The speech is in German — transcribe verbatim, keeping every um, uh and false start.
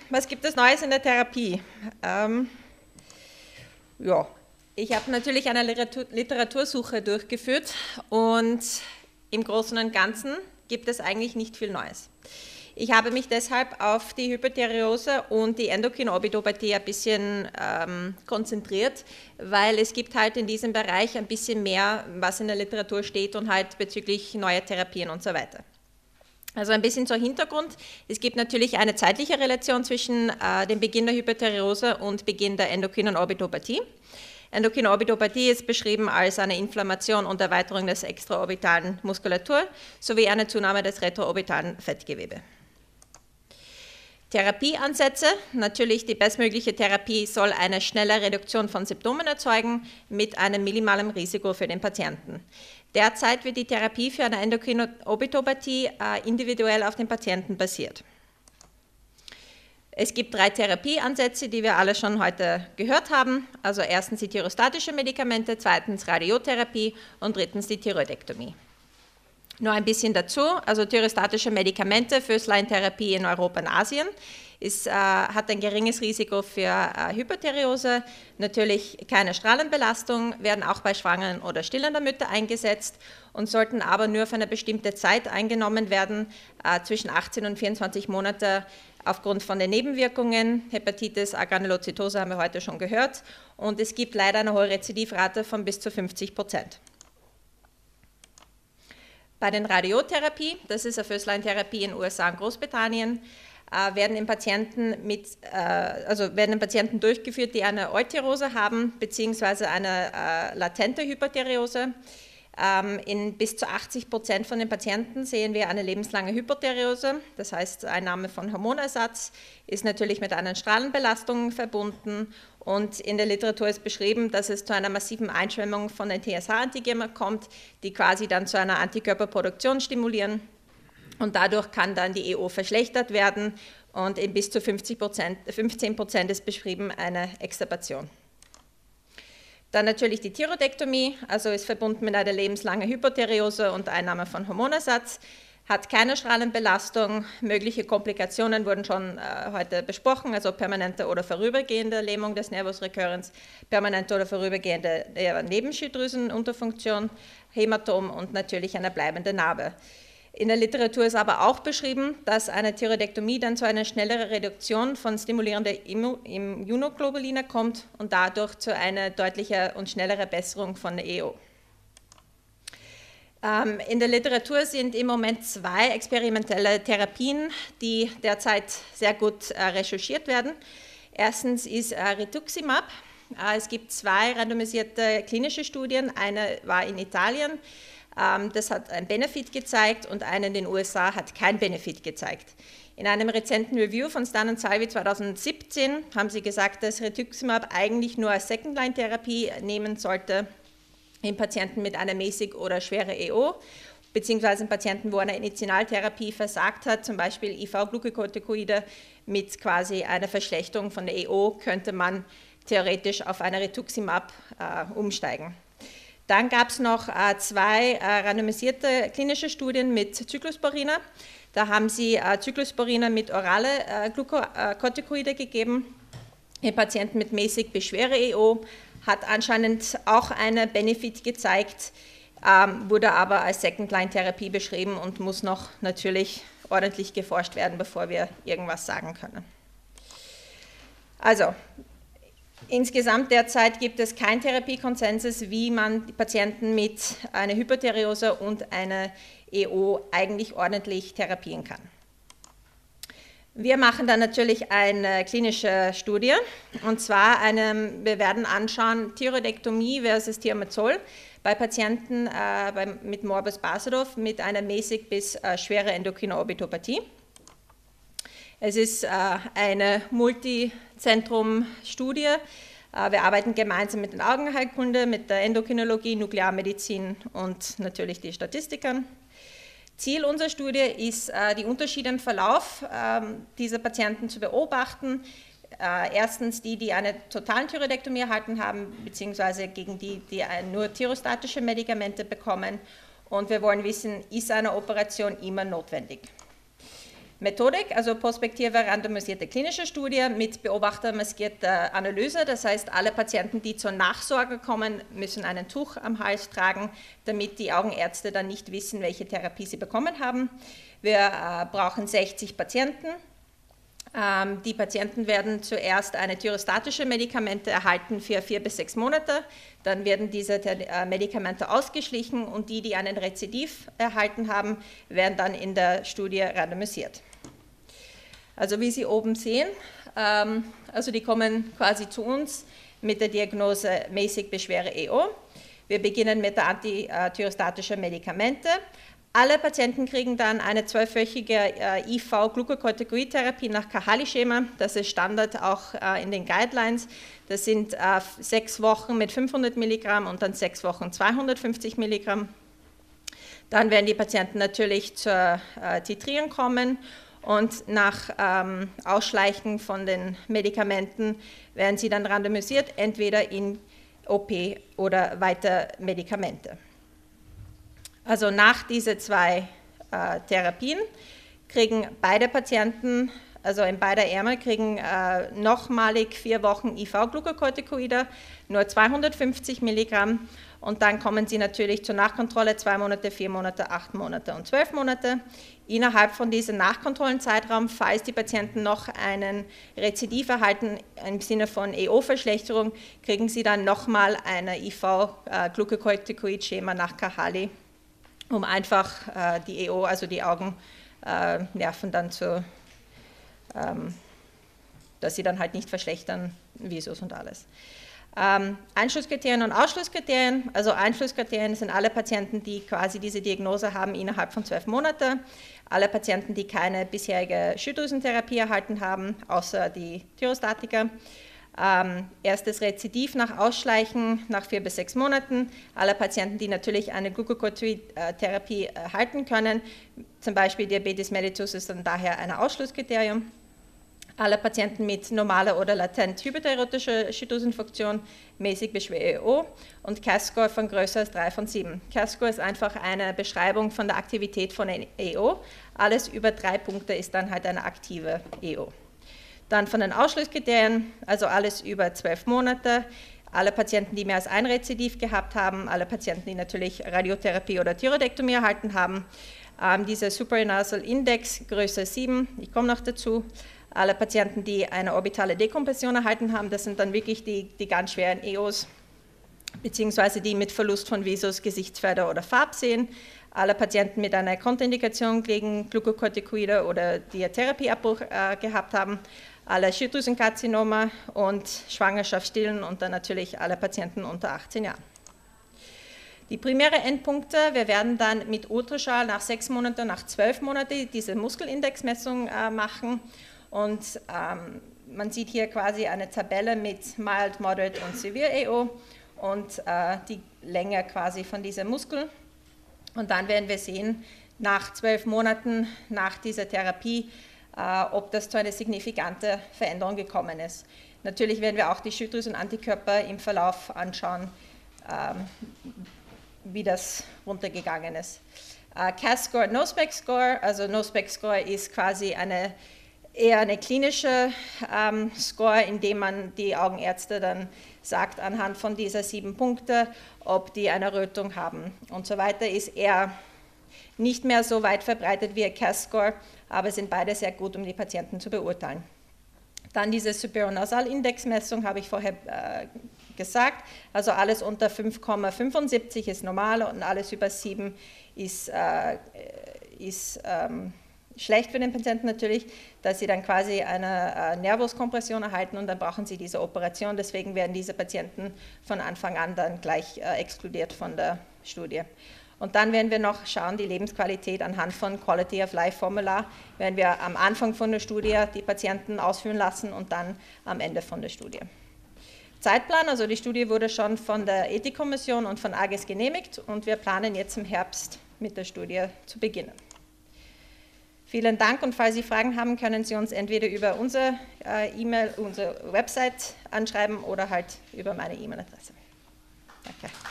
was gibt es Neues in der Therapie? Ähm, ja, ich habe natürlich eine Literatur Literatursuche durchgeführt und im Großen und Ganzen gibt es eigentlich nicht viel Neues. Ich habe mich deshalb auf die Hyperthyreose und die Endokrinorbitopathie ein bisschen ähm, konzentriert, weil es gibt halt in diesem Bereich ein bisschen mehr, was in der Literatur steht und halt bezüglich neuer Therapien und so weiter. Also ein bisschen zum Hintergrund. Es gibt natürlich eine zeitliche Relation zwischen äh, dem Beginn der Hyperthyreose und Beginn der endokrinen Orbitopathie. Endokrine Orbitopathie ist beschrieben als eine Inflammation und Erweiterung des extraorbitalen Muskulatur sowie eine Zunahme des retroorbitalen Fettgewebe. Therapieansätze. Natürlich die bestmögliche Therapie soll eine schnelle Reduktion von Symptomen erzeugen mit einem minimalen Risiko für den Patienten. Derzeit wird die Therapie für eine endokrine Orbitopathie äh, individuell auf den Patienten basiert. Es gibt drei Therapieansätze, die wir alle schon heute gehört haben. Also erstens die thyrostatische Medikamente, zweitens Radiotherapie und drittens die Thyroidektomie. Nur ein bisschen dazu, also thyrostatische Medikamente, First-Line-Therapie in Europa und Asien, ist, äh, hat ein geringes Risiko für äh, Hyperthyreose, natürlich keine Strahlenbelastung, werden auch bei schwangeren oder stillenden Müttern eingesetzt und sollten aber nur für eine bestimmte Zeit eingenommen werden, äh, zwischen achtzehn und vierundzwanzig Monate aufgrund von den Nebenwirkungen. Hepatitis, Agranulozytose haben wir heute schon gehört und es gibt leider eine hohe Rezidivrate von bis zu fünfzig Prozent. Bei den Radiotherapie, das ist eine First-Line-Therapie in den U S A und Großbritannien, äh, werden, in Patienten mit, äh, also werden in Patienten durchgeführt, die eine Euthyreose haben, beziehungsweise eine äh, latente Hyperthyreose. Ähm, in bis zu achtzig Prozent von den Patienten sehen wir eine lebenslange Hyperthyreose, das heißt Einnahme von Hormonersatz, ist natürlich mit einer Strahlenbelastung verbunden und in der Literatur ist beschrieben, dass es zu einer massiven Einschwemmung von den T S H-Antigenen kommt, die quasi dann zu einer Antikörperproduktion stimulieren und dadurch kann dann die E O verschlechtert werden und in bis zu fünfzig Prozent, fünfzehn Prozent ist beschrieben eine Extubation. Dann natürlich die Thyroidektomie, also ist verbunden mit einer lebenslangen Hyperthyreose und Einnahme von Hormonersatz, hat keine Strahlenbelastung, mögliche Komplikationen wurden schon äh, heute besprochen, also permanente oder vorübergehende Lähmung des Nervus recurrens, permanente oder vorübergehende äh, Nebenschilddrüsenunterfunktion, Hämatom und natürlich eine bleibende Narbe. In der Literatur ist aber auch beschrieben, dass eine Thyroidektomie dann zu einer schnelleren Reduktion von stimulierenden Immunoglobulinen kommt und dadurch zu einer deutlichen und schnelleren Besserung von der E O. Ähm, in der Literatur sind im Moment zwei experimentelle Therapien, die derzeit sehr gut äh, recherchiert werden. Erstens ist äh, Rituximab. Äh, es gibt zwei randomisierte klinische Studien, eine war in Italien. Das hat einen Benefit gezeigt und eine in den U S A hat keinen Benefit gezeigt. In einem rezenten Review von Stan und Salvi zweitausendsiebzehn haben sie gesagt, dass Rituximab eigentlich nur als Second-Line-Therapie nehmen sollte in Patienten mit einer mäßig oder schweren E O, beziehungsweise in Patienten, wo eine Initialtherapie versagt hat, zum Beispiel I V-Glucocorticoide mit quasi einer Verschlechterung von der E O, könnte man theoretisch auf eine Rituximab äh, umsteigen. Dann gab es noch äh, zwei äh, randomisierte klinische Studien mit Cyclosporina. Da haben sie äh, Cyclosporina mit orale äh, Glucocorticoide gegeben. In Patienten mit mäßig bis schwerer E O hat anscheinend auch einen Benefit gezeigt, ähm, wurde aber als Second-Line-Therapie beschrieben und muss noch natürlich ordentlich geforscht werden, bevor wir irgendwas sagen können. Also, insgesamt derzeit gibt es keinen Therapiekonsensus, wie man die Patienten mit einer Hyperthyreose und einer E O eigentlich ordentlich therapieren kann. Wir machen dann natürlich eine klinische Studie und zwar eine, wir werden anschauen Thyroidektomie versus Thiamazol bei Patienten äh, bei, mit Morbus Basedow mit einer mäßig bis äh, schweren endokrinen Orbitopathie. Es ist äh, eine Multizentrum-Studie. Äh, wir arbeiten gemeinsam mit den Augenheilkunde, mit der Endokrinologie, Nuklearmedizin und natürlich die Statistikern. Ziel unserer Studie ist, äh, die Unterschiede im Verlauf äh, dieser Patienten zu beobachten. Äh, erstens die, die eine totale Thyroidektomie erhalten haben, beziehungsweise gegen die, die nur thyrostatische Medikamente bekommen. Und wir wollen wissen, ist eine Operation immer notwendig? Methodik, also prospektive randomisierte klinische Studie mit beobachtermaskierter Analyse. Das heißt, alle Patienten, die zur Nachsorge kommen, müssen ein Tuch am Hals tragen, damit die Augenärzte dann nicht wissen, welche Therapie sie bekommen haben. Wir äh, brauchen sechzig Patienten. Ähm, die Patienten werden zuerst eine thyrostatische Medikamente erhalten für vier bis sechs Monate. Dann werden diese äh, Medikamente ausgeschlichen und die, die einen Rezidiv erhalten haben, werden dann in der Studie randomisiert. Also wie Sie oben sehen, ähm, also die kommen quasi zu uns mit der Diagnose mäßig Beschwere E O. Wir beginnen mit der antithyrostatischen Medikamente. Alle Patienten kriegen dann eine zwölfwöchige äh, I V-Glucocorticoid-Therapie nach Kahali-Schema. Das ist Standard auch äh, in den Guidelines. Das sind äh, sechs Wochen mit fünfhundert Milligramm und dann sechs Wochen zweihundertfünfzig Milligramm. Dann werden die Patienten natürlich zur äh, Titrieren kommen. Und nach ähm, Ausschleichen von den Medikamenten werden sie dann randomisiert, entweder in O P oder weiter Medikamente. Also nach diesen zwei äh, Therapien kriegen beide Patienten, also in beider Ärmel, kriegen äh, nochmalig vier Wochen I V-Glucocorticoide, nur zweihundertfünfzig Milligramm. Und dann kommen sie natürlich zur Nachkontrolle, zwei Monate, vier Monate, acht Monate und zwölf Monate. Innerhalb von diesem Nachkontrollenzeitraum, falls die Patienten noch einen Rezidiv erhalten im Sinne von E O-Verschlechterung, kriegen sie dann nochmal eine I V-Glucocorticoid-Schema nach Kahali, um einfach äh, die E O, also die Augennerven äh, dann zu, ähm, dass sie dann halt nicht verschlechtern, Visus und alles. Ähm, Einschlusskriterien und Ausschlusskriterien, also Einschlusskriterien sind alle Patienten, die quasi diese Diagnose haben innerhalb von zwölf Monaten, alle Patienten, die keine bisherige Schilddrüsentherapie erhalten haben, außer die Thyrostatika, ähm, erstes Rezidiv nach Ausschleichen nach vier bis sechs Monaten, alle Patienten, die natürlich eine Glucocorticoid-Therapie erhalten können, zum Beispiel Diabetes mellitus ist dann daher ein Ausschlusskriterium. Alle Patienten mit normaler oder latent hyperthyroidischer Schilddrüsenfunktion, mäßig Beschwerde E O und C A S-Score von größer als drei von sieben. C A S-Score ist einfach eine Beschreibung von der Aktivität von E O. Alles über drei Punkte ist dann halt eine aktive E O. Dann von den Ausschlusskriterien, also alles über zwölf Monate, alle Patienten, die mehr als ein Rezidiv gehabt haben, alle Patienten, die natürlich Radiotherapie oder Thyroidektomie erhalten haben, ähm, dieser Suprarenasal Index größer sieben, ich komme noch dazu. Alle Patienten, die eine orbitale Dekompression erhalten haben, das sind dann wirklich die, die ganz schweren E Os, beziehungsweise die mit Verlust von Visus, Gesichtsfelder oder Farbsehen. Alle Patienten mit einer Kontraindikation gegen Glucocorticoide oder Diatherapieabbruch äh, gehabt haben. Alle Schilddrüsenkarzinome und Schwangerschaftsstillen und dann natürlich alle Patienten unter achtzehn Jahren. Die primären Endpunkte, wir werden dann mit Ultraschall nach sechs Monaten, nach zwölf Monaten diese Muskelindexmessung äh, machen. Und ähm, man sieht hier quasi eine Tabelle mit Mild, Moderate und Severe E O und äh, die Länge quasi von diesem Muskel. Und dann werden wir sehen, nach zwölf Monaten nach dieser Therapie, äh, ob das zu einer signifikanten Veränderung gekommen ist. Natürlich werden wir auch die Schilddrüsenantikörper im Verlauf anschauen, ähm, wie das runtergegangen ist. Äh, C A S-Score, No-Spec-Score, also No-Spec-Score ist quasi eine eher eine klinische ähm, Score, in dem man die Augenärzte dann sagt, anhand von dieser sieben Punkte, ob die eine Rötung haben und so weiter, ist eher nicht mehr so weit verbreitet wie ein C A S-Score, aber sind beide sehr gut, um die Patienten zu beurteilen. Dann diese Superior-Nasal-Index-Messung habe ich vorher äh, gesagt, also alles unter fünf Komma fünfundsiebzig ist normal und alles über sieben ist, äh, ist ähm, schlecht für den Patienten natürlich, dass sie dann quasi eine äh, Nervuskompression erhalten und dann brauchen sie diese Operation. Deswegen werden diese Patienten von Anfang an dann gleich äh, exkludiert von der Studie. Und dann werden wir noch schauen, die Lebensqualität anhand von Quality of Life Formular, werden wir am Anfang von der Studie die Patienten ausführen lassen und dann am Ende von der Studie. Zeitplan, also die Studie wurde schon von der Ethikkommission und von A G E S genehmigt und wir planen jetzt im Herbst mit der Studie zu beginnen. Vielen Dank und falls Sie Fragen haben, können Sie uns entweder über unsere äh, E-Mail, unsere Website anschreiben oder halt über meine E-Mail-Adresse. Danke.